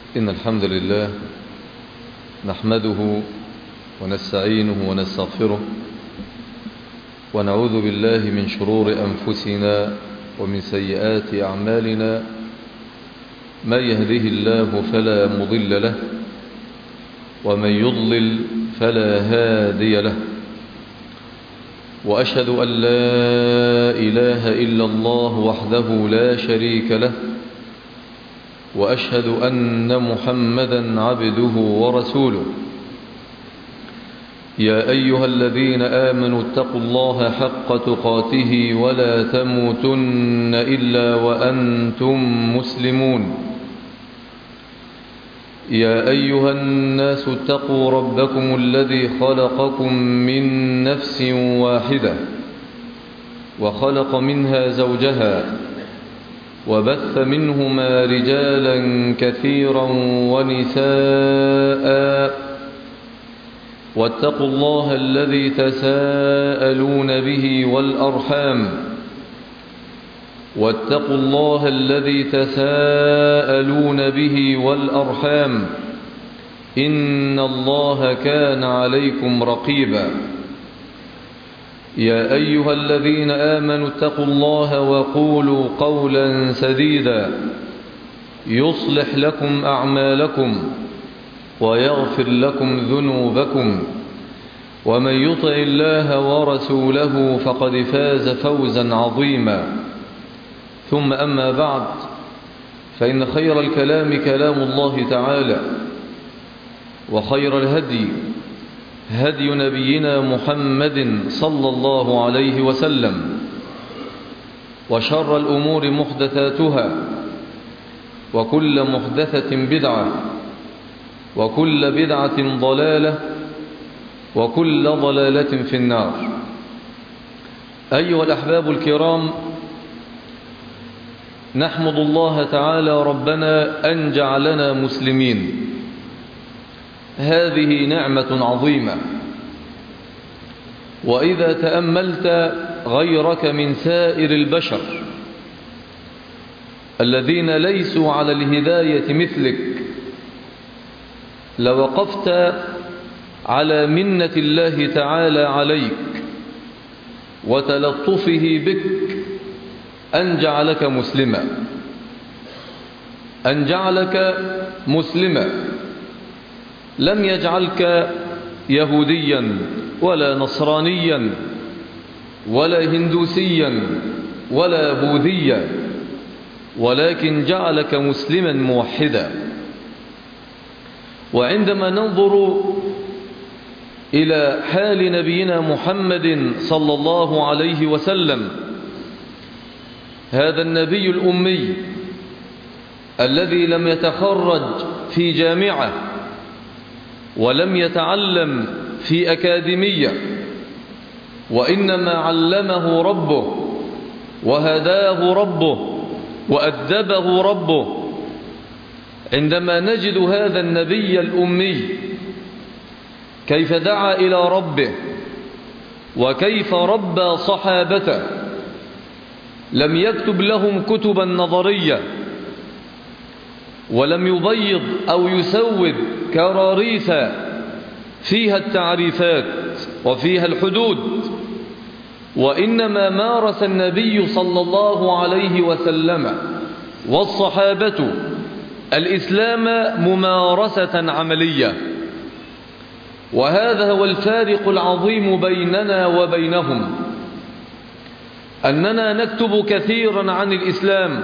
إن الحمد لله نحمده ونستعينه ونستغفره ونعوذ بالله من شرور أنفسنا ومن سيئات أعمالنا. من يهده الله فلا مضل له ومن يضلل فلا هادي له، وأشهد أن لا إله إلا الله وحده لا شريك له، وأشهد أن محمدا عبده ورسوله. يا أيها الذين آمنوا اتقوا الله حق تقاته ولا تموتن إلا وأنتم مسلمون. يا أيها الناس اتقوا ربكم الذي خلقكم من نفس واحدة وخلق منها زوجها وبث منهما رجالا كثيرا ونساء، واتقوا الله الذي تساءلون به والأرحام واتقوا الله الذي تساءلون به والأرحام إن الله كان عليكم رقيبا. يا أيها الذين آمنوا اتقوا الله وقولوا قولا سديدا يصلح لكم أعمالكم ويغفر لكم ذنوبكم، ومن يطع الله ورسوله فقد فاز فوزا عظيما. ثم أما بعد، فإن خير الكلام كلام الله تعالى، وخير الهدي هدي نبينا محمد صلى الله عليه وسلم، وشر الأمور محدثاتها، وكل محدثة بدعة، وكل بدعة ضلالة، وكل ضلالة في النار. أيها الأحباب الكرام، نحمد الله تعالى ربنا أن جعلنا مسلمين. هذه نعمة عظيمة، وإذا تأملت غيرك من سائر البشر الذين ليسوا على الهداية مثلك لوقفت على منة الله تعالى عليك وتلطفه بك أن جعلك مسلما، أن جعلك مسلما، لم يجعلك يهوديا ولا نصرانيا ولا هندوسيا ولا بوذيا، ولكن جعلك مسلما موحدا. وعندما ننظر إلى حال نبينا محمد صلى الله عليه وسلم، هذا النبي الأمي الذي لم يتخرج في جامعة ولم يتعلم في أكاديمية، وإنما علمه ربه وهداه ربه وأدبه ربه. عندما نجد هذا النبي الأمي كيف دعا إلى ربه وكيف ربى صحابته، لم يكتب لهم كتبا نظرية، ولم يبيض أو يسود كراريس فيها التعريفات وفيها الحدود، وإنما مارس النبي صلى الله عليه وسلم والصحابة الإسلام ممارسة عملية. وهذا هو الفارق العظيم بيننا وبينهم، أننا نكتب كثيرا عن الإسلام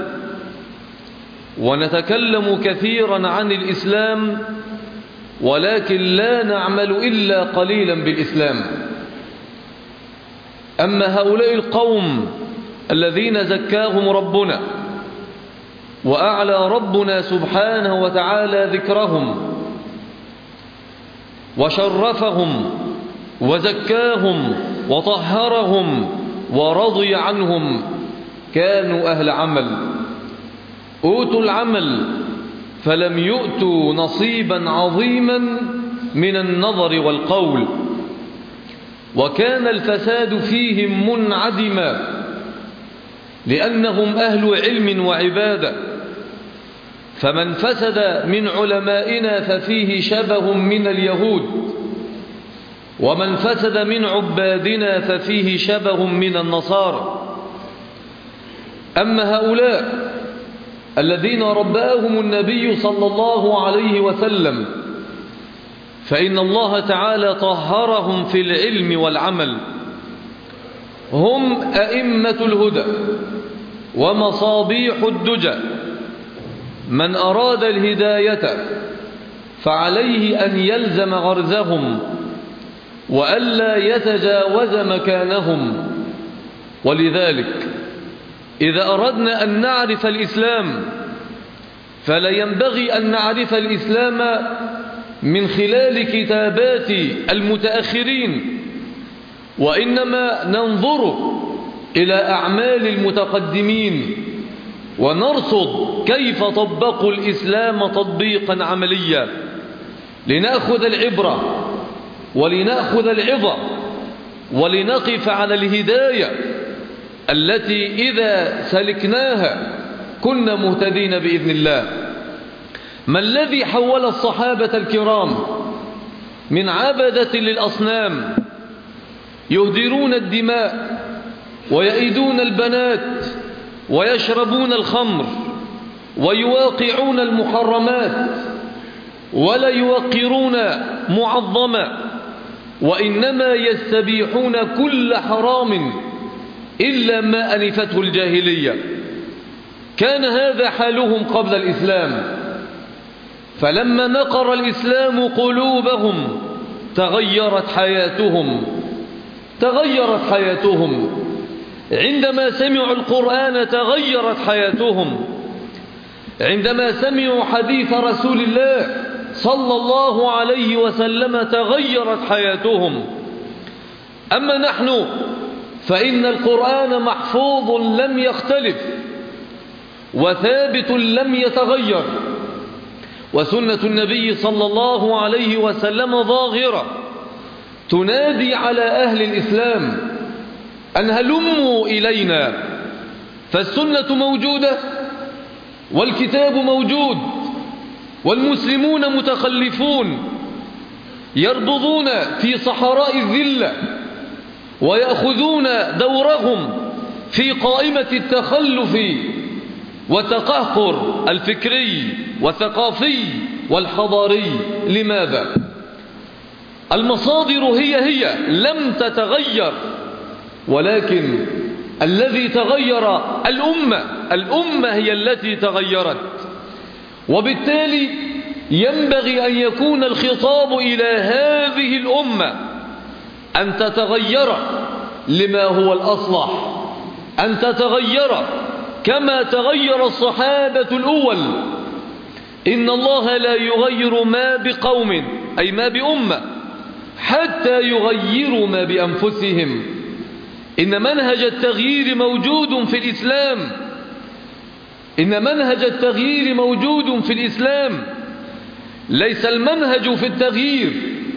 ونتكلم كثيرا عن الإسلام، ولكن لا نعمل إلا قليلا بالإسلام. أما هؤلاء القوم الذين زكاهم ربنا وأعلى ربنا سبحانه وتعالى ذكرهم وشرفهم وزكاهم وطهرهم ورضي عنهم، كانوا أهل عمل، أوتوا العمل فلم يؤتوا نصيبا عظيما من النظر والقول، وكان الفساد فيهم منعدما لأنهم أهل علم وعبادة. فمن فسد من علمائنا ففيه شبه من اليهود، ومن فسد من عبادنا ففيه شبه من النصارى. أما هؤلاء الذين رباهم النبي صلى الله عليه وسلم فإن الله تعالى طهرهم في العلم والعمل، هم أئمة الهدى ومصابيح الدجى. من أراد الهداية فعليه أن يلزم غرزهم وألا يتجاوز مكانهم. ولذلك إذا أردنا أن نعرف الإسلام فلا ينبغي أن نعرف الإسلام من خلال كتابات المتأخرين، وإنما ننظر إلى أعمال المتقدمين ونرصد كيف طبقوا الإسلام تطبيقا عمليا، لنأخذ العبرة ولنأخذ العظة ولنقف على الهداية التي إذا سلكناها كنا مهتدين بإذن الله. ما الذي حول الصحابة الكرام من عبدة للأصنام يهدرون الدماء ويئدون البنات ويشربون الخمر ويواقعون المحرمات ولا يوقرون معظما، وإنما يستبيحون كل حرام إلا ما أنفته الجاهلية؟ كان هذا حالهم قبل الإسلام، فلما نقر الإسلام قلوبهم تغيرت حياتهم. عندما سمعوا القرآن تغيرت حياتهم، عندما سمعوا حديث رسول الله صلى الله عليه وسلم تغيرت حياتهم. أما نحن فإن القرآن محفوظ لم يختلف وثابت لم يتغير، وسنة النبي صلى الله عليه وسلم ظاهرة تنادي على أهل الإسلام أن هلموا إلينا، فالسنة موجودة والكتاب موجود، والمسلمون متخلفون يربضون في صحراء الذلة ويأخذون دورهم في قائمة التخلف والتقهقر الفكري والثقافي والحضاري. لماذا؟ المصادر هي لم تتغير، ولكن الذي تغير الأمة هي التي تغيرت. وبالتالي ينبغي أن يكون الخطاب إلى هذه الأمة أن تتغير لما هو الأصلح، أن تتغير كما تغير الصحابة الأول. إن الله لا يغير ما بقوم أي ما بأمة حتى يغيروا ما بأنفسهم. إن منهج التغيير موجود في الإسلام، إن منهج التغيير موجود في الإسلام. ليس المنهج في التغيير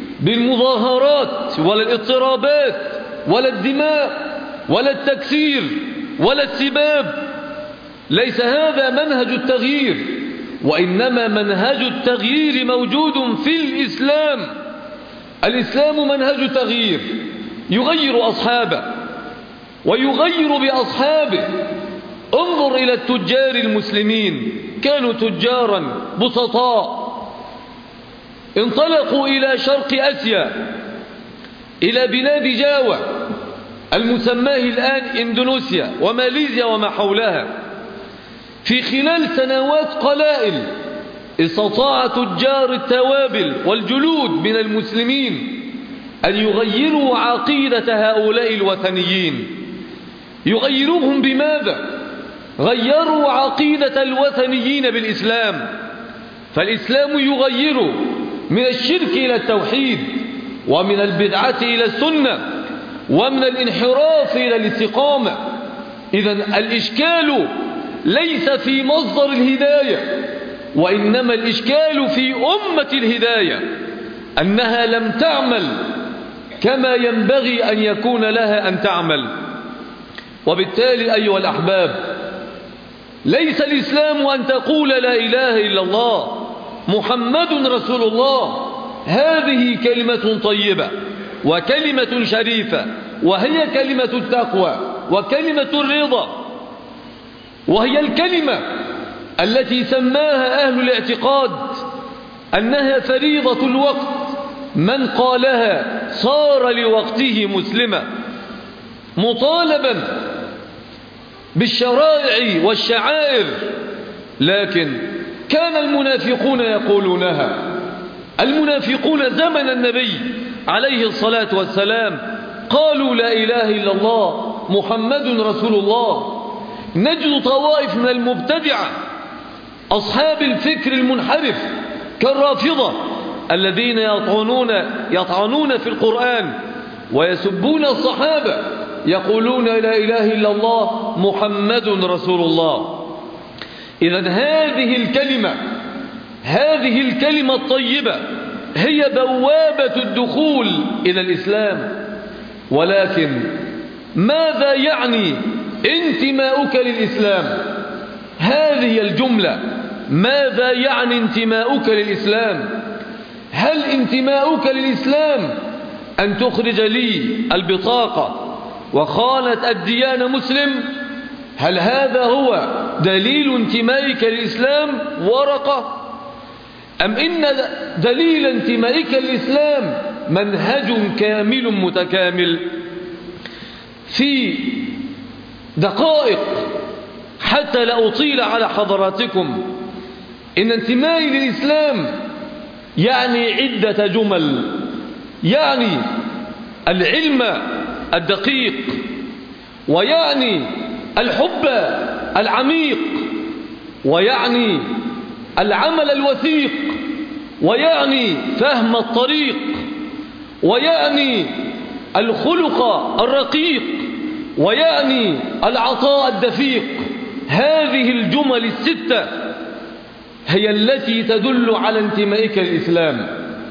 بالمظاهرات ولا الاضطرابات ولا الدماء ولا التكسير ولا السباب، ليس هذا منهج التغيير، وإنما منهج التغيير موجود في الإسلام. الإسلام منهج تغيير يغير أصحابه ويغير بأصحابه. انظر إلى التجار المسلمين، كانوا تجارا بسطاء، انطلقوا إلى شرق آسيا إلى بلاد جاوة المسماه الآن إندونيسيا وماليزيا وما حولها. في خلال سنوات قلائل استطاع تجار التوابل والجلود من المسلمين أن يغيروا عقيدة هؤلاء الوثنيين. يغيروهم بماذا؟ غيروا عقيدة الوثنيين بالإسلام. فالإسلام يغير من الشرك إلى التوحيد، ومن البدعة إلى السنة، ومن الانحراف إلى الاستقامة. إذن الإشكال ليس في مصدر الهداية، وإنما الإشكال في أمة الهداية، أنها لم تعمل كما ينبغي أن يكون لها أن تعمل. وبالتالي أيها الأحباب، ليس الإسلام أن تقول لا إله إلا الله محمد رسول الله. هذه كلمة طيبة وكلمة شريفة، وهي كلمة التقوى وكلمة الرضا، وهي الكلمة التي سماها أهل الاعتقاد أنها فريضة الوقت، من قالها صار لوقته مسلما، مطالبا بالشرائع والشعائر. لكن كان المنافقون يقولونها. المنافقون زمن النبي عليه الصلاة والسلام قالوا لا إله إلا الله محمد رسول الله. نجد طوائف من المبتدعة أصحاب الفكر المنحرف كالرافضة الذين يطعنون في القرآن ويسبون الصحابة، يقولون لا إله إلا الله محمد رسول الله. إذن هذه الكلمة الطيبة هي بوابة الدخول إلى الإسلام. ولكن ماذا يعني انتماؤك للإسلام؟ هذه الجملة، ماذا يعني انتماؤك للإسلام؟ هل انتماؤك للإسلام أن تخرج لي البطاقة وخانة الديانة مسلم؟ هل هذا هو دليل انتمائك للإسلام ورقة؟ أم إن دليل انتمائك للإسلام منهج كامل متكامل؟ في دقائق حتى لا أطيل على حضراتكم، إن انتمائي للإسلام يعني عدة جمل. يعني العلم الدقيق، ويعني الحب العميق، ويعني العمل الوثيق، ويعني فهم الطريق، ويعني الخلق الرقيق، ويعني العطاء الدفيق. هذه الجمل الستة هي التي تدل على انتمائك للإسلام.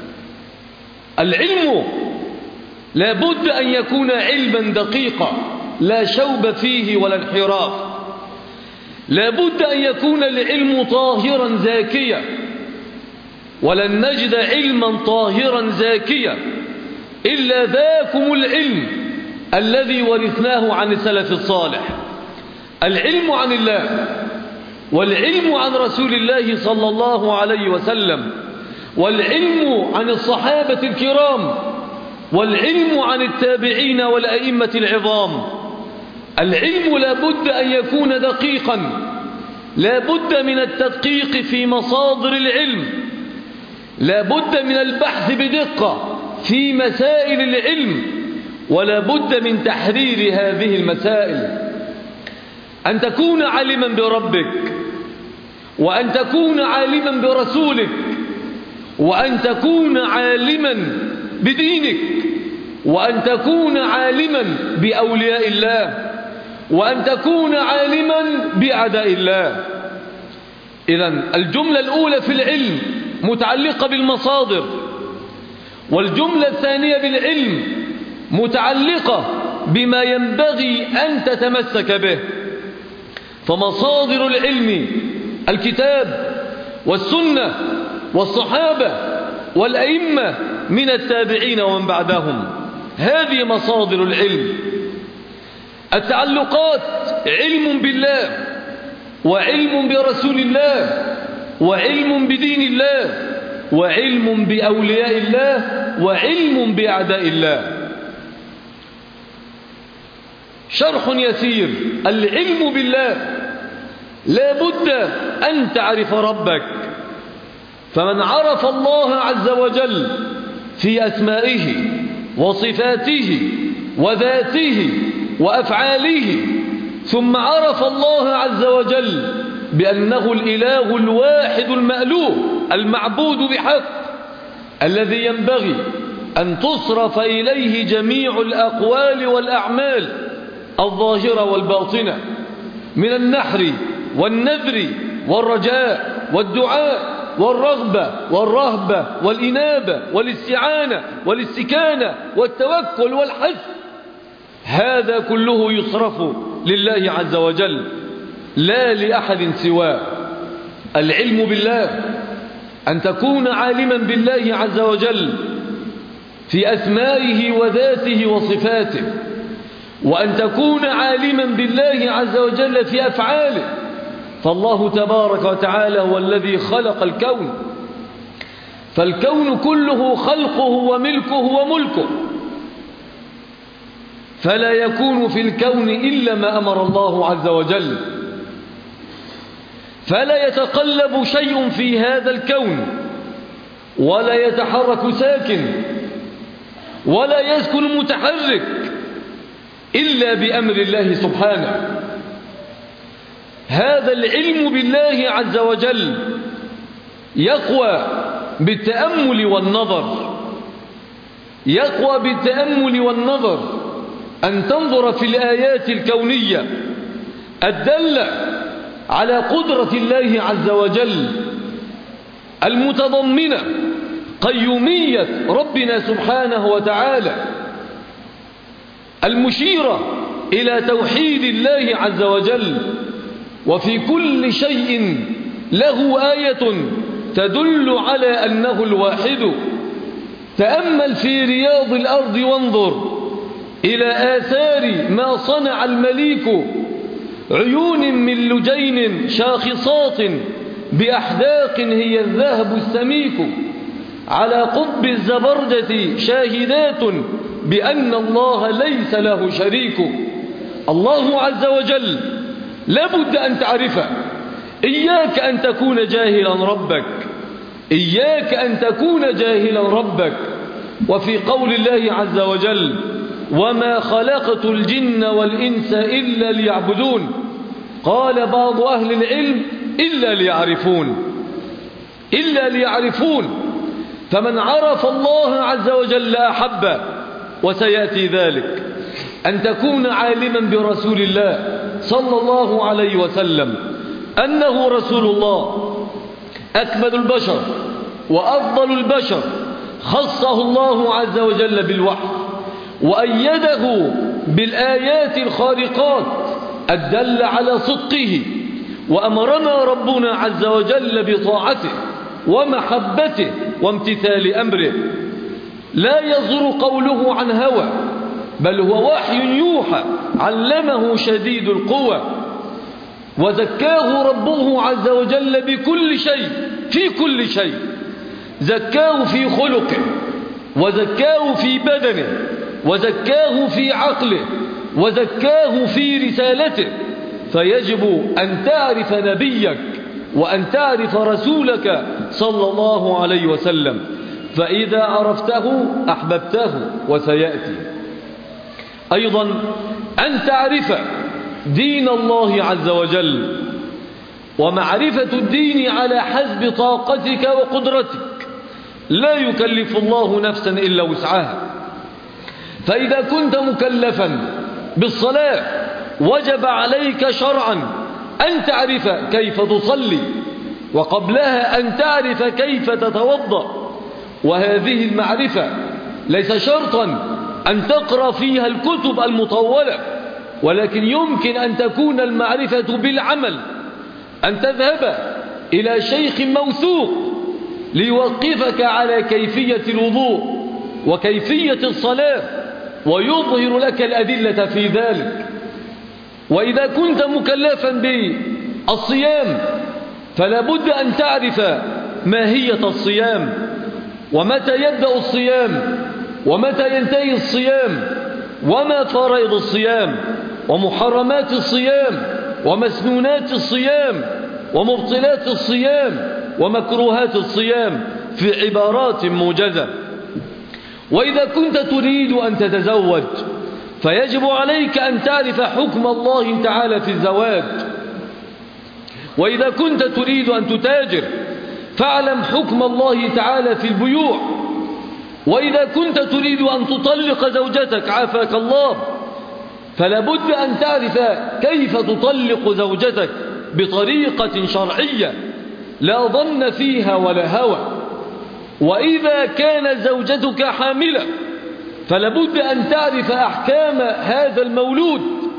العلم لا بد أن يكون علما دقيقا لا شوب فيه ولا انحراف. لا بد أن يكون العلم طاهرا زاكيا، ولن نجد علما طاهرا زاكيا إلا ذاكم العلم الذي ورثناه عن السلف الصالح. العلم عن الله، والعلم عن رسول الله صلى الله عليه وسلم، والعلم عن الصحابة الكرام، والعلم عن التابعين والأئمة العظام. العلم لا بد أن يكون دقيقا، لا بد من التدقيق في مصادر العلم، لا بد من البحث بدقة في مسائل العلم، ولا بد من تحرير هذه المسائل. أن تكون عالما بربك، وأن تكون عالما برسولك، وأن تكون عالما بدينك، وأن تكون عالما بأولياء الله، وأن تكون عالما بأعداء الله. إذن الجملة الأولى في العلم متعلقة بالمصادر، والجملة الثانية بالعلم متعلقة بما ينبغي أن تتمسك به. فمصادر العلم الكتاب والسنة والصحابة والأئمة من التابعين ومن بعدهم، هذه مصادر العلم. التعلقات علم بالله، وعلم برسول الله، وعلم بدين الله، وعلم بأولياء الله، وعلم بأعداء الله. شرح يسير. العلم بالله لا بد أن تعرف ربك، فمن عرف الله عز وجل في أسمائه وصفاته وذاته وأفعاله، ثم عرف الله عز وجل بأنه الإله الواحد المألوه المعبود بحق، الذي ينبغي أن تصرف إليه جميع الأقوال والأعمال الظاهرة والباطنة، من النحر والنذر والرجاء والدعاء والرغبة والرهبة والإنابة والاستعانة والاستكانة والتوكل والحث. هذا كله يصرف لله عز وجل. لا لأحد سواه. العلم بالله، أن تكون عالما بالله عز وجل في أسمائه وذاته وصفاته، وأن تكون عالما بالله عز وجل في أفعاله، فالله تبارك وتعالى هو الذي خلق الكون، فالكون كله خلقه وملكه وملكه، فلا يكون في الكون إلا ما أمر الله عز وجل، فلا يتقلب شيء في هذا الكون، ولا يتحرك ساكن، ولا يسكن متحرك إلا بأمر الله سبحانه. هذا العلم بالله عز وجل يقوى بالتأمل والنظر، يقوى بالتأمل والنظر، أن تنظر في الآيات الكونية الدالة على قدرة الله عز وجل، المتضمنة قيومية ربنا سبحانه وتعالى، المشيرة إلى توحيد الله عز وجل. وفي كل شيء له آية تدل على أنه الواحد. تأمل في رياض الأرض وانظر إلى آثار ما صنع المليك، عيون من لجين شاخصات بأحداق هي الذهب السميك، على قطب الزبرجة شاهدات بأن الله ليس له شريك. الله عز وجل لابد أن تعرفه، إياك أن تكون جاهلا ربك، إياك أن تكون جاهلا ربك. وفي قول الله عز وجل: وما خلقت الجن والإنس إلا ليعبدون، قال بعض أهل العلم: إلا ليعرفون، إلا ليعرفون. فمن عرف الله عز وجل أحبه، وسيأتي ذلك. أن تكون عالما برسول الله صلى الله عليه وسلم أنه رسول الله، أكمل البشر وأفضل البشر، خصه الله عز وجل بالوحي، وأيده بالآيات الخارقات الدل على صدقه، وأمرنا ربنا عز وجل بطاعته ومحبته وامتثال أمره. لا يصدر قوله عن هوى، بل هو وحي يوحى، علمه شديد القوى. وزكاه ربه عز وجل بكل شيء، في كل شيء، زكاه في خلقه، وزكاه في بدنه، وزكاه في عقله، وزكاه في رسالته. فيجب أن تعرف نبيك وأن تعرف رسولك صلى الله عليه وسلم، فإذا عرفته أحببته. وسيأتي أيضا أن تعرف دين الله عز وجل، ومعرفة الدين على حسب طاقتك وقدرتك، لا يكلف الله نفسا إلا وسعها. فإذا كنت مكلفا بالصلاة وجب عليك شرعا أن تعرف كيف تصلي، وقبلها أن تعرف كيف تتوضأ. وهذه المعرفة ليس شرطا أن تقرأ فيها الكتب المطولة، ولكن يمكن أن تكون المعرفة بالعمل، أن تذهب إلى شيخ موثوق ليوقفك على كيفية الوضوء وكيفية الصلاة، ويظهر لك الأدلة في ذلك. وإذا كنت مكلفا بالصيام فلا بد أن تعرف ماهية الصيام، ومتى يبدأ الصيام، ومتى ينتهي الصيام، وما فرائض الصيام، ومحرمات الصيام، ومسنونات الصيام، ومبطلات الصيام، ومكروهات الصيام، في عبارات موجزة. وإذا كنت تريد أن تتزوج فيجب عليك أن تعرف حكم الله تعالى في الزواج. وإذا كنت تريد أن تتاجر فاعلم حكم الله تعالى في البيوع. وإذا كنت تريد أن تطلق زوجتك عافاك الله فلا بد أن تعرف كيف تطلق زوجتك بطريقة شرعية لا ظن فيها ولا هوى. وإذا كانت زوجتك حاملة فلا بد أن تعرف أحكام هذا المولود،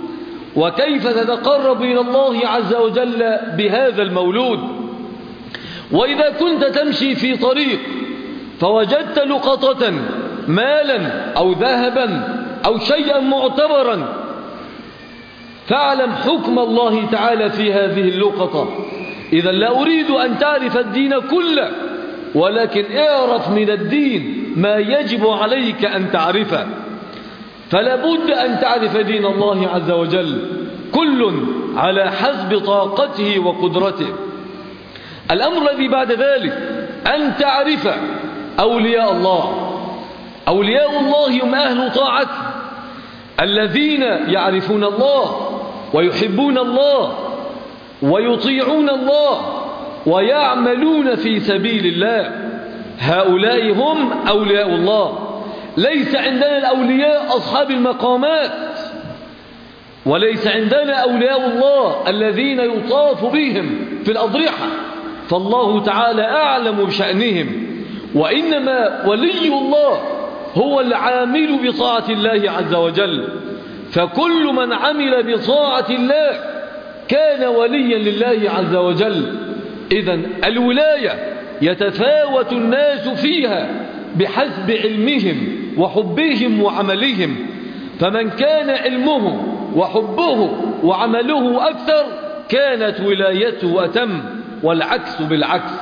وكيف تتقرب إلى الله عز وجل بهذا المولود. وإذا كنت تمشي في طريق فوجدت لقطة مالا أو ذهبا أو شيئا معتبرا، فاعلم حكم الله تعالى في هذه اللقطة. إذا لا أريد أن تعرف الدين كله، ولكن اعرف من الدين ما يجب عليك أن تعرفه. فلا بد أن تعرف دين الله عز وجل، كل على حسب طاقته وقدرته. الأمر الذي بعد ذلك أن تعرف أولياء الله. أولياء الله هم أهل طاعته، الذين يعرفون الله ويحبون الله ويطيعون الله ويعملون في سبيل الله. هؤلاء هم أولياء الله. ليس عندنا الأولياء أصحاب المقامات، وليس عندنا أولياء الله الذين يطاف بهم في الأضرحة، فالله تعالى أعلم بشأنهم. وإنما ولي الله هو العامل بطاعة الله عز وجل. فكل من عمل بطاعة الله كان وليا لله عز وجل. إذن الولاية يتفاوت الناس فيها بحسب علمهم وحبهم وعملهم، فمن كان علمه وحبه وعمله أكثر كانت ولايته أتم، والعكس بالعكس.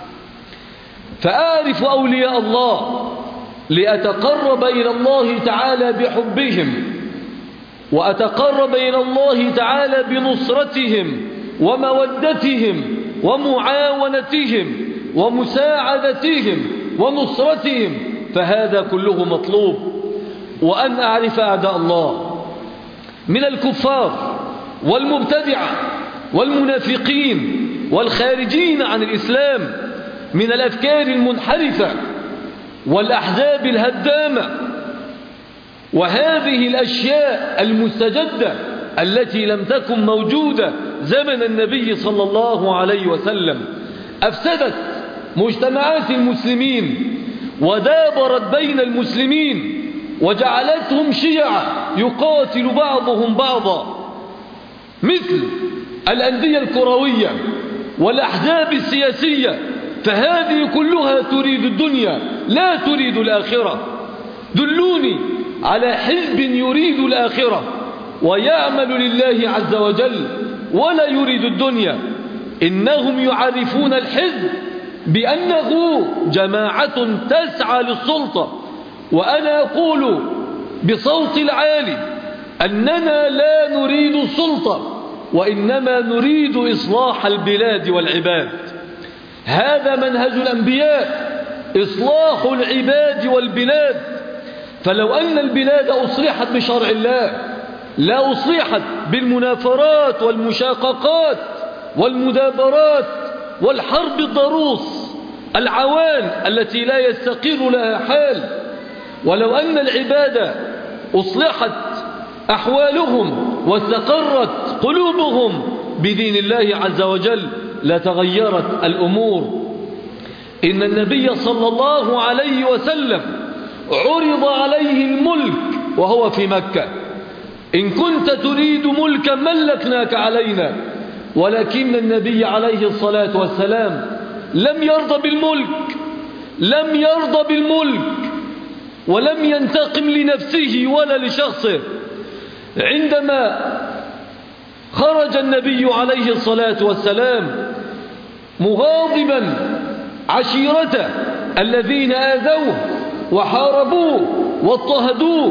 فأعرف أولياء الله لأتقرب إلى الله تعالى بحبهم، وأتقرب إلى الله تعالى بنصرتهم ومودتهم ومعاونتهم ومساعدتهم ونصرتهم، فهذا كله مطلوب. وأن أعرف أعداء الله من الكفار والمبتدعة والمنافقين والخارجين عن الإسلام، من الأفكار المنحرفة والأحزاب الهدامة، وهذه الأشياء المستجدة التي لم تكن موجودة زمن النبي صلى الله عليه وسلم، أفسدت مجتمعات المسلمين ودابرت بين المسلمين وجعلتهم شيعا يقاتل بعضهم بعضا، مثل الأندية الكروية والأحزاب السياسية. فهذه كلها تريد الدنيا لا تريد الآخرة. دلوني على حزب يريد الآخرة ويعمل لله عز وجل ولا يريد الدنيا. إنهم يعرفون الحزب بأنه جماعة تسعى للسلطة، وأنا أقول بصوت العالي أننا لا نريد السلطة، وإنما نريد إصلاح البلاد والعباد. هذا منهج الأنبياء، إصلاح العباد والبلاد. فلو أن البلاد أصلحت بشرع الله لا أصلحت بالمنافرات والمشاققات والمدابرات والحرب الضروس العوان التي لا يستقر لها حال. ولو أن العباد أصلحت أحوالهم واستقرت قلوبهم بدين الله عز وجل لتغيرت الأمور. إن النبي صلى الله عليه وسلم عرض عليه الملك وهو في مكة. إن كنت تريد ملكا ملكناك علينا، ولكن النبي عليه الصلاة والسلام لم يرضى بالملك ولم ينتقم لنفسه ولا لشخصه. عندما خرج النبي عليه الصلاة والسلام مغاضبا عشيرته الذين آذوه وحاربوه واضطهدوه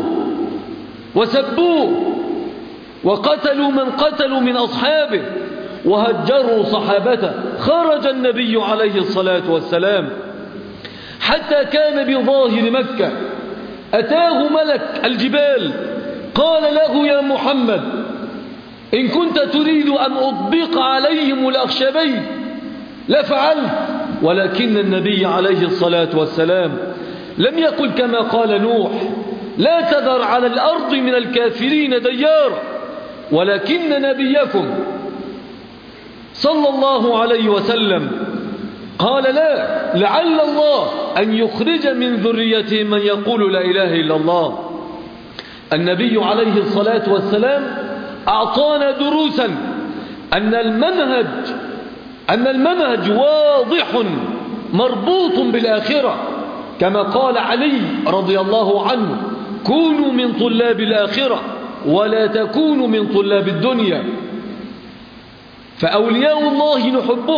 وسبوه وقتلوا من قتلوا من أصحابه وهجروا صحابته، خرج النبي عليه الصلاة والسلام حتى كان بظاهر مكة. أتاه ملك الجبال قال له: يا محمد، إن كنت تريد أن أطبق عليهم الأخشبين لفعلت. ولكن النبي عليه الصلاة والسلام لم يقل كما قال نوح: لا تذر على الأرض من الكافرين ديارا، ولكن نبيكم صلى الله عليه وسلم قال: لا، لعل الله أن يخرج من ذريتهم من يقول لا إله إلا الله. النبي عليه الصلاة والسلام أعطانا دروسا أن المنهج واضح مربوط بالآخرة، كما قال علي رضي الله عنه: كونوا من طلاب الآخرة ولا تكونوا من طلاب الدنيا. فأولياء الله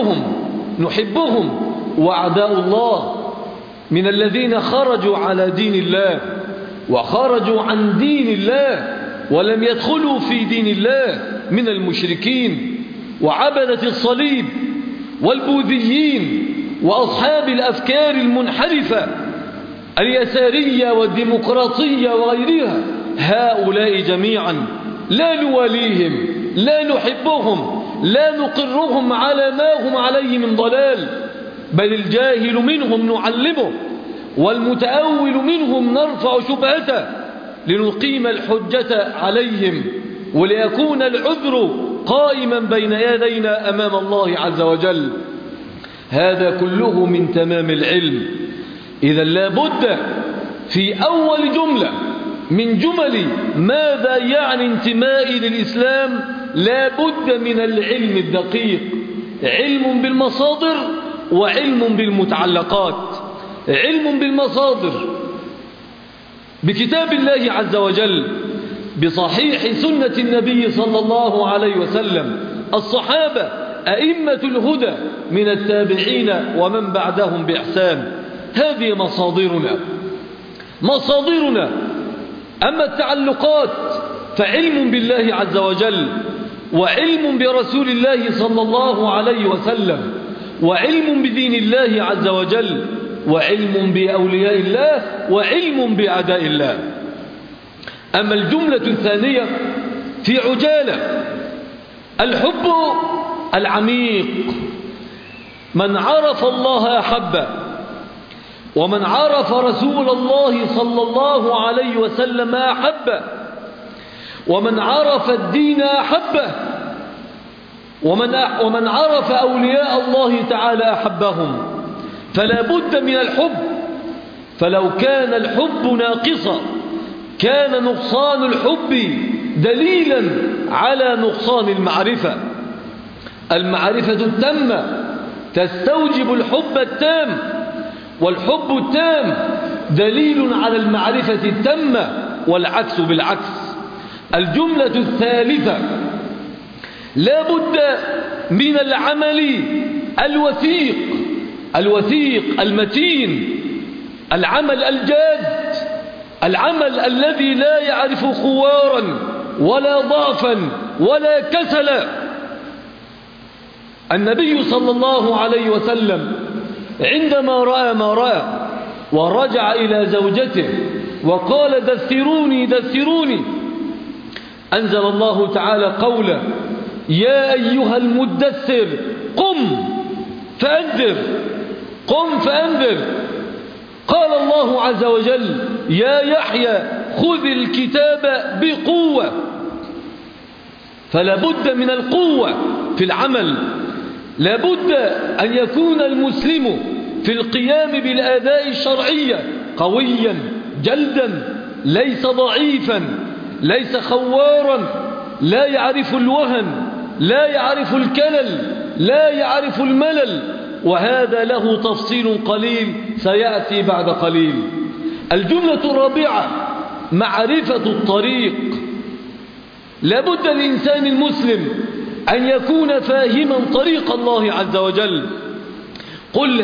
نحبهم وأعداء الله من الذين خرجوا على دين الله وخرجوا عن دين الله ولم يدخلوا في دين الله من المشركين وعبدة الصليب والبوذيين وأصحاب الأفكار المنحرفة اليسارية والديمقراطية وغيرها. هؤلاء جميعا لا نواليهم، لا نحبهم، لا نقرهم على ما هم عليه من ضلال، بل الجاهل منهم نعلمه والمتأول منهم نرفع شبهته لنقيم الحجة عليهم وليكون العذر قائما بين يدينا أمام الله عز وجل. هذا كله من تمام العلم. إذا لا بد في أول جملة من جمل ماذا يعني انتمائي للإسلام لا بد من العلم الدقيق، علم بالمصادر وعلم بالمتعلقات. علم بالمصادر بكتاب الله عز وجل، بصحيح سنة النبي صلى الله عليه وسلم، الصحابة أئمة الهدى من التابعين ومن بعدهم بإحسان. هذه مصادرنا. أما التعلقات فعلم بالله عز وجل وعلم برسول الله صلى الله عليه وسلم وعلم بدين الله عز وجل وعلم بأولياء الله وعلم بأعداء الله. أما الجملة الثانية في عجالة: الحب العميق. من عرف الله أحبه، ومن عرف رسول الله صلى الله عليه وسلم أحبه، ومن عرف الدين أحبه، ومن عرف أولياء الله تعالى أحبهم. فلا بد من الحب، فلو كان الحب ناقصا كان نقصان الحب دليلا على نقصان المعرفة. المعرفة التامة تستوجب الحب التام، والحب التام دليل على المعرفة التامة، والعكس بالعكس. الجملة الثالثة: لا بد من العمل الوثيق المتين، العمل الجاد، العمل الذي لا يعرف خوارا ولا ضعفا ولا كسلا. النبي صلى الله عليه وسلم عندما رأى ما رأى ورجع إلى زوجته وقال: دثروني، أنزل الله تعالى قوله: يا أيها المدثر قم فأنذر. قال الله عز وجل: يا يحيى خذ الكتاب بقوة. فلا بد من القوة في العمل، لا بد أن يكون المسلم في القيام بالآداء الشرعية قويا جلدا، ليس ضعيفا، ليس خوارا، لا يعرف الوهن، لا يعرف الكلل، لا يعرف الملل. وهذا له تفصيل قليل سيأتي بعد قليل. الجملة الرابعة: معرفة الطريق. لابد الإنسان المسلم أن يكون فاهما طريق الله عز وجل. قل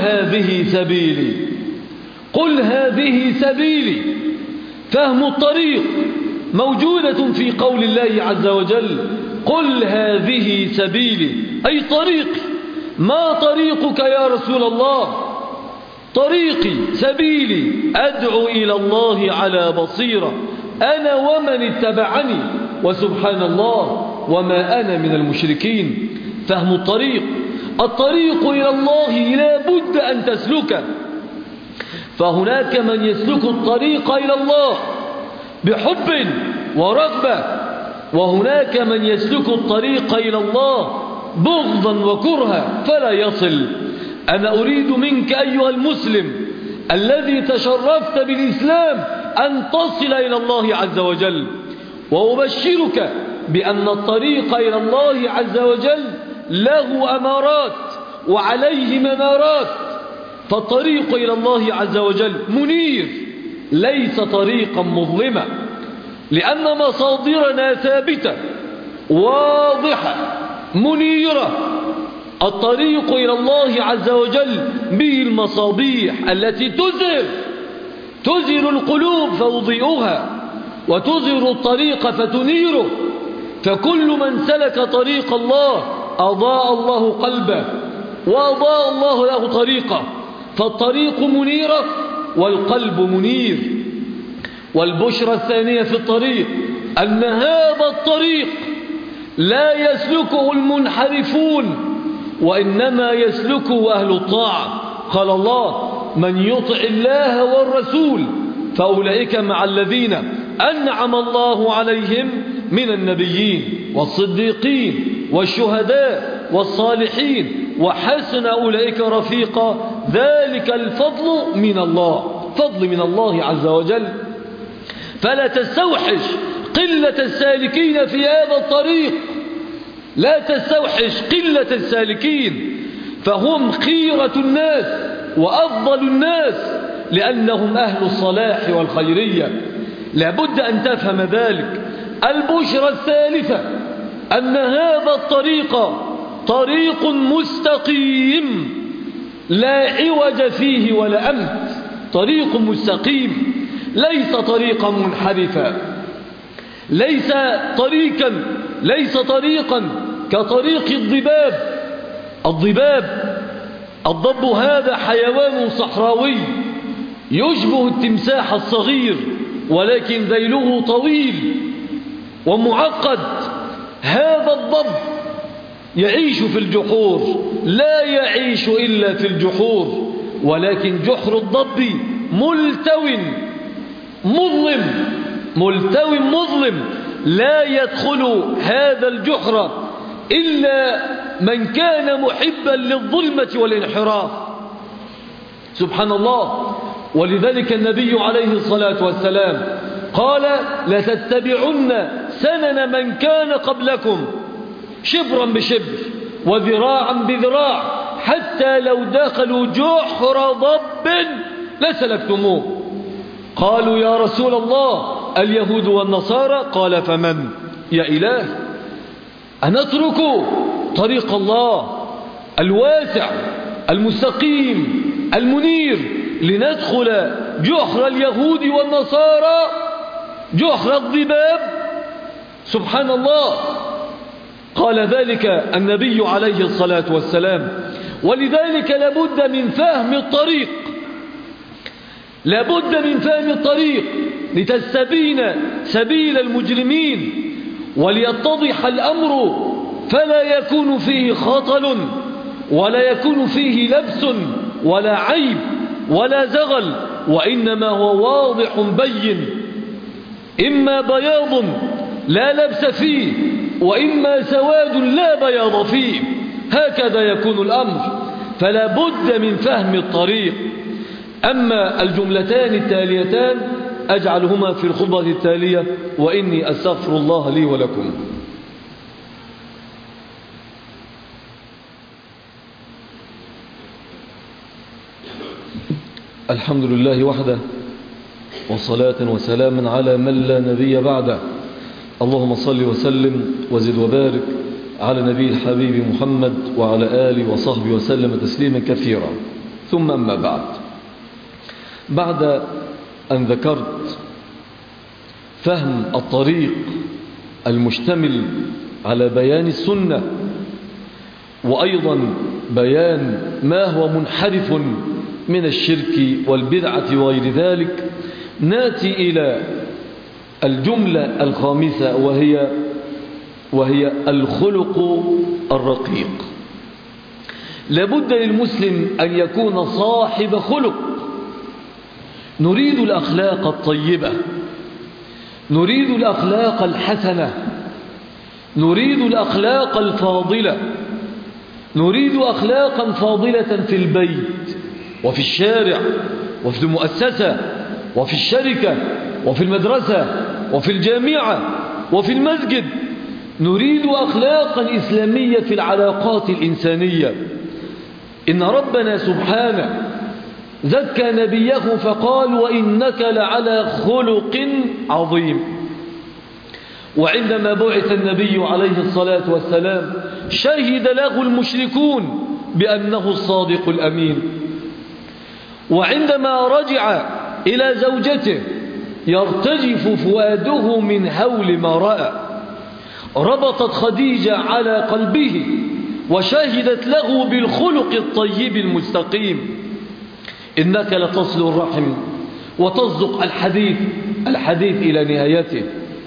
هذه سبيلي. فهم الطريق موجودة في قول الله عز وجل: قل هذه سبيلي، أي طريقي. ما طريقك يا رسول الله؟ طريقي سبيلي أدعو إلى الله على بصيرة أنا ومن اتبعني وسبحان الله وما أنا من المشركين. فهم الطريق إلى الله لا بد أن تسلكه. فهناك من يسلك الطريق إلى الله بحب ورغبة، وهناك من يسلك الطريق إلى الله بغضا وكرها فلا يصل. أنا أريد منك أيها المسلم الذي تشرفت بالإسلام أن تصل إلى الله عز وجل، وأبشرك بأن الطريق إلى الله عز وجل له أمارات وعليه منارات. فالطريق إلى الله عز وجل منير ليس طريقا مظلما، لأن مصادرنا ثابتة واضحة منيرة. الطريق إلى الله عز وجل به المصابيح التي تزهر القلوب فوضيئها، وتزهر الطريق فتنيره. فكل من سلك طريق الله أضاء الله قلبه وأضاء الله له طريقه. فالطريق منيرة والقلب منير. والبشرى الثانية في الطريق أن هذا الطريق لا يسلكه المنحرفون، وإنما يسلكه أهل الطاعة. قال الله: من يطع الله والرسول فأولئك مع الذين أنعم الله عليهم من النبيين والصديقين والشهداء والصالحين وحسن أولئك رفيقا، ذلك الفضل من الله، فضل من الله عز وجل. فلا تستوحش قلة السالكين في هذا الطريق، لا تستوحش قلة السالكين، فهم خيرة الناس وأفضل الناس لأنهم أهل الصلاح والخيرية. لابد أن تفهم ذلك. البشرى الثالثة أن هذا الطريق طريق مستقيم لا عوج فيه ولا أمت، طريق مستقيم ليس طريقا منحرفا، ليس طريقا كطريق الضب هذا حيوان صحراوي يشبه التمساح الصغير، ولكن ذيله طويل ومعقد. هذا الضب يعيش في الجحور، لا يعيش إلا في الجحور، ولكن جحر الضب ملتو مظلم، لا يدخل هذا الجحر إلا من كان محبا للظلمة والانحراف. سبحان الله. ولذلك النبي عليه الصلاة والسلام قال: لتتبعن سنن من كان قبلكم شبرا بشبر وذراعا بذراع حتى لو دخلوا جحر ضب لسلكتموه. قالوا: يا رسول الله اليهود والنصارى؟ قال: فمن؟ يا إله، أنترك طريق الله الواسع المستقيم المنير لندخل جحر اليهود والنصارى، جحر الضباب؟ سبحان الله. قال ذلك النبي عليه الصلاة والسلام. ولذلك لابد من فهم الطريق، لتستبين سبيل المجرمين وليتضح الأمر، فلا يكون فيه خطل ولا يكون فيه لبس ولا عيب ولا زغل، وإنما هو واضح بين، إما بياض لا لبس فيه وإما سواد لا بياض فيه، هكذا يكون الأمر. فلا بد من فهم الطريق. أما الجملتان التاليتان أجعلهما في الخطبة التالية، وإني أستغفر الله لي ولكم. الحمد لله وحده، وصلاة وسلام على من لا نبي بعده. اللهم صل وسلم وزد وبارك على نبي الحبيب محمد وعلى آله وصحبه وسلم تسليما كثيرا. ثم أما بعد أن ذكرت فهم الطريق المشتمل على بيان السنة، وأيضا بيان ما هو منحرف من الشرك والبدعة وغير ذلك، ناتي إلى الجملة الخامسة، وهي الخلق الرقيق. لابد للمسلم أن يكون صاحب خلق. نريد الأخلاق الطيبة، نريد الأخلاق الحسنة، نريد الأخلاق الفاضلة، نريد أخلاقا فاضلة في البيت وفي الشارع وفي المؤسسة وفي الشركة وفي المدرسة وفي الجامعة وفي المسجد. نريد أخلاقا إسلامية في العلاقات الإنسانية. إن ربنا سبحانه زكى نبيه فقال وإنك لعلى خلق عظيم. وعندما بعث النبي عليه الصلاة والسلام شهد له المشركون بأنه الصادق الأمين. وعندما رجع إلى زوجته يرتجف فؤاده من هول ما رأى، ربطت خديجة على قلبه وشهدت له بالخلق الطيب المستقيم. إنك لتصل الرحم وتصدق الحديث إلى نهايته.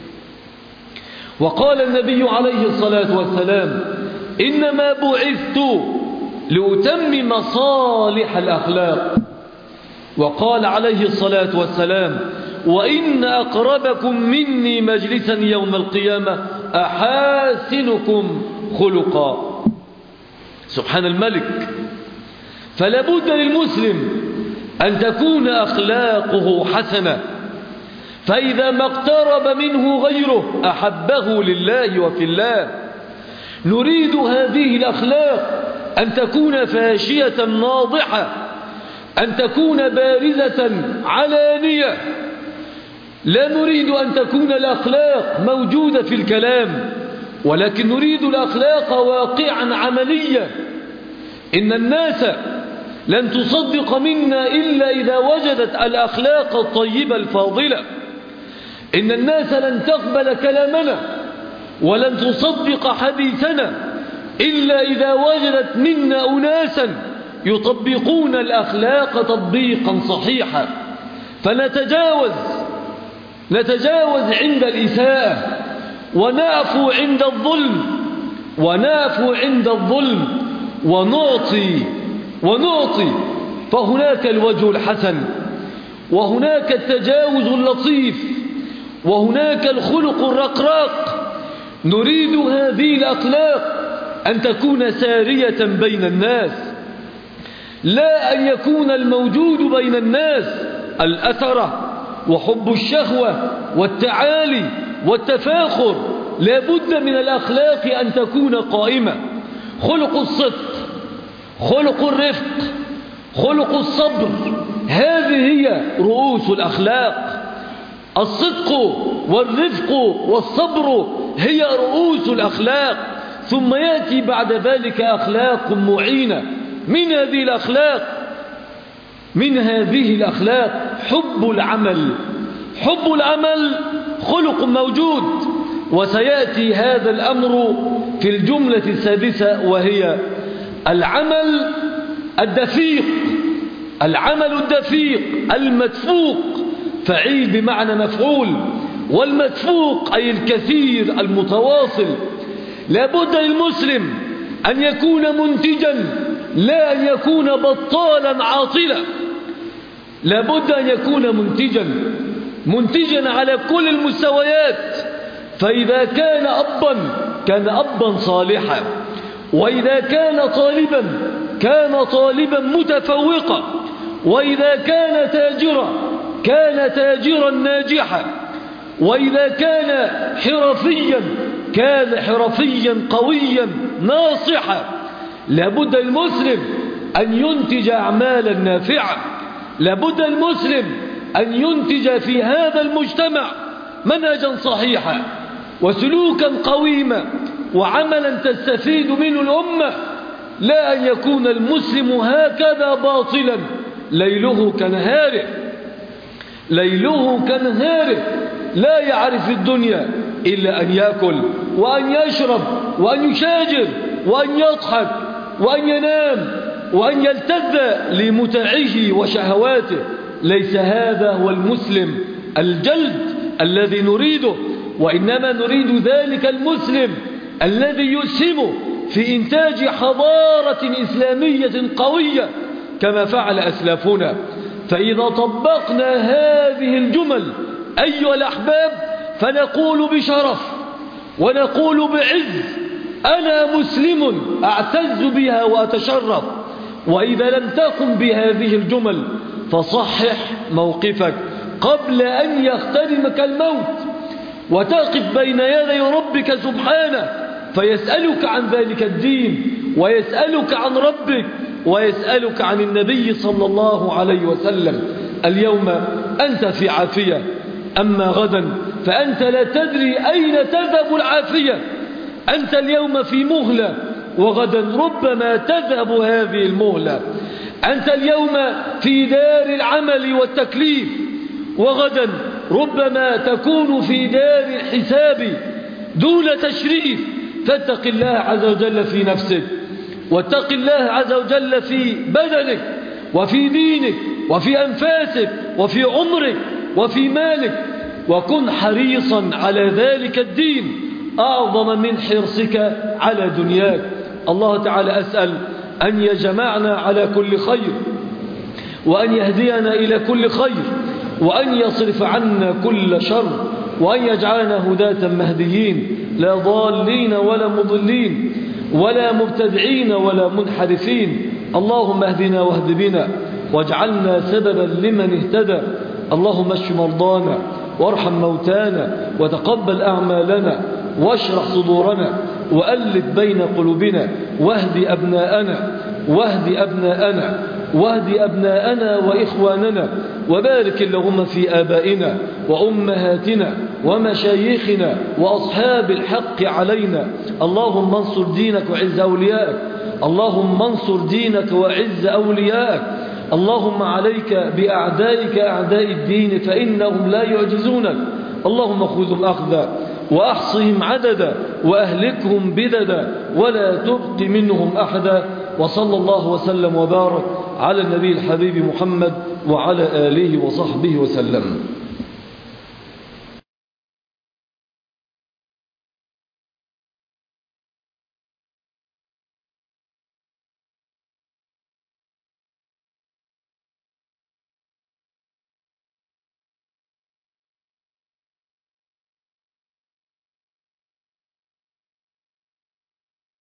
وقال النبي عليه الصلاة والسلام إنما بعثت لأتمم صالح الأخلاق. وقال عليه الصلاة والسلام وإن أقربكم مني مجلسا يوم القيامة أحاسنكم خلقا. سبحان الملك. فلا بد للمسلم أن تكون أخلاقه حسنة، فإذا ما اقترب منه غيره أحبه لله وفي الله. نريد هذه الأخلاق أن تكون فاشية ناضحة، أن تكون بارزة علانية. لا نريد أن تكون الأخلاق موجودة في الكلام، ولكن نريد الأخلاق واقعا عمليا. إن الناس لن تصدق منا إلا إذا وجدت الأخلاق الطيبة الفاضلة. إن الناس لن تقبل كلامنا ولن تصدق حديثنا إلا إذا وجدت منا أناسا يطبقون الأخلاق تطبيقا صحيحا. فنتجاوز عند الإساءة، ونعفو عند الظلم ونعطي. فهناك الوجه الحسن، وهناك التجاوز اللطيف، وهناك الخلق الرقراق. نريد هذه الأخلاق أن تكون سارية بين الناس، لا أن يكون الموجود بين الناس الأثرة وحب الشهوة والتعالي والتفاخر. لا بد من الأخلاق أن تكون قائمة. خلق الصدق، خلق الرفق، خلق الصبر، هذه هي رؤوس الأخلاق. الصدق والرفق والصبر هي رؤوس الأخلاق، ثم يأتي بعد ذلك أخلاق معينة. من هذه الأخلاق حب العمل خلق موجود، وسيأتي هذا الأمر في الجملة السادسة، وهي العمل الدفيق المدفوق. فعيل بمعنى مفعول، والمدفوق أي الكثير المتواصل. لا بد للمسلم أن يكون منتجا، لا أن يكون بطالا عاطلا. لا بد أن يكون منتجا على كل المستويات. فإذا كان أبا صالحا، وإذا كان طالبا متفوقا، وإذا كان تاجرا ناجحا، وإذا كان حرفيا قويا ناصحا. لابد المسلم أن ينتج أعمالا نافعة. لابد المسلم أن ينتج في هذا المجتمع منهجا صحيحا وسلوكا قويما وعملا تستفيد منه الأمة. لا أن يكون المسلم هكذا باطلا ليله كنهاره، لا يعرف الدنيا إلا أن يأكل وأن يشرب وأن يشاجر وأن يضحك وأن ينام وأن يلتذ لمتعه وشهواته. ليس هذا هو المسلم الجلد الذي نريده، وإنما نريد ذلك المسلم الذي يسهم في إنتاج حضارة إسلامية قوية كما فعل أسلافنا. فإذا طبقنا هذه الجمل أيها الأحباب فنقول بشرف ونقول بعز أنا مسلم أعتز بها وأتشرف. وإذا لم تقم بهذه الجمل فصحح موقفك قبل أن يخترمك الموت. وتقف بين يدي ربك سبحانه فيسألك عن ذلك الدين، ويسألك عن ربك، ويسألك عن النبي صلى الله عليه وسلم. اليوم أنت في عافية، أما غدا فأنت لا تدري أين تذهب العافية. أنت اليوم في مهلة، وغدا ربما تذهب هذه المهلة. أنت اليوم في دار العمل والتكليف، وغدا ربما تكون في دار الحساب دون تشريف. فاتق الله عز وجل في نفسك، واتق الله عز وجل في بدنك وفي دينك وفي أنفاسك وفي عمرك وفي مالك، وكن حريصا على ذلك الدين أعظم من حرصك على دنياك. الله تعالى أسأل أن يجمعنا على كل خير، وأن يهدينا إلى كل خير، وأن يصرف عنا كل شر، وأن يجعلنا هداة مهديين لا ضالين ولا مضلين ولا مبتدعين ولا منحرفين. اللهم اهدنا واهد بنا، واجعلنا سببا لمن اهتدى. اللهم اشف مرضانا، وارحم موتانا، وتقبل أعمالنا، واشرح صدورنا، وألف بين قلوبنا، واهد أبناءنا وإخواننا، وبارك اللهم في آبائنا وأمهاتنا ومشايخنا وأصحاب الحق علينا. اللهم انصر دينك وعز أوليائك، اللهم انصر دينك وعز أوليائك. اللهم عليك بأعدائك أعداء الدين فإنهم لا يعجزونك. اللهم خذهم أخذا وأحصهم عددا وأهلكهم بددا ولا تبق منهم أحدا. وصلى الله وسلم وبارك على النبي الحبيب محمد وعلى آله وصحبه وسلم.